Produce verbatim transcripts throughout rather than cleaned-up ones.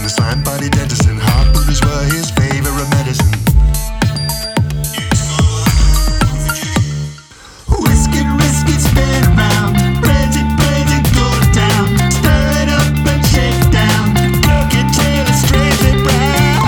a sand body dentist, and harpooners were his favorite medicine. Whisk it, whisk it, spin it round. Praise it, praise it, go to town. Stir it up and shake it down. Cook it till it's strangely brown.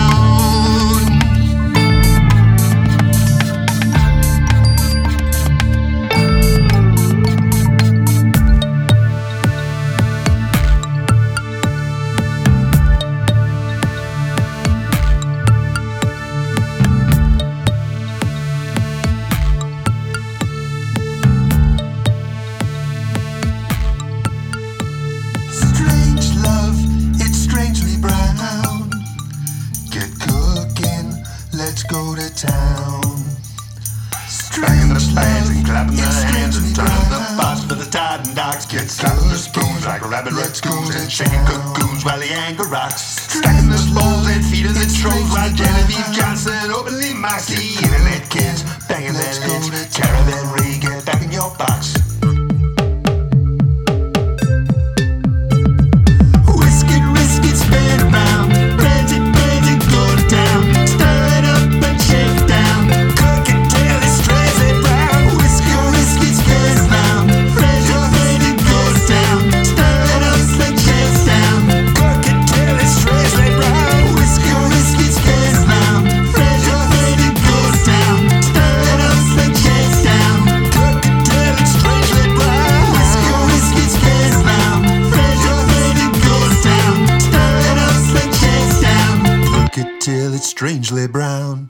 Strange love, it's strangely brown. Get cooking, let's go to town. Banging the flags and clapping it's the hands and strangely turning the brown. pots for the tide and docks. Get slapping the spoons like rabbit raccoons and shaking cocoons while the anger rocks. Stacking the bowls and feeding the trolls while Genevieve Johnson openly mocks the internet kids, banging their Let's go lids. to Caravan Ray, get back in your box. Whisk it, whisk it, spin it round. Praise it, praise it, go to town. Stir it up and shake it down. Cook it till it's strangely brown. Whisk it, whisk it, spin it round. Praise it, praise it, go to town. Stir it up and shake it down. Cook it till it's strangely brown. Whisk it, whisk it, spin it round. Praise it, praise it, go to town. Stir it up and shake it down. Cook it till it's strangely brown. Whisk it, whisk it, spin it round. Praise it, praise it, go to town. Stir it up and shake it down. Cook it till it's strangely brown.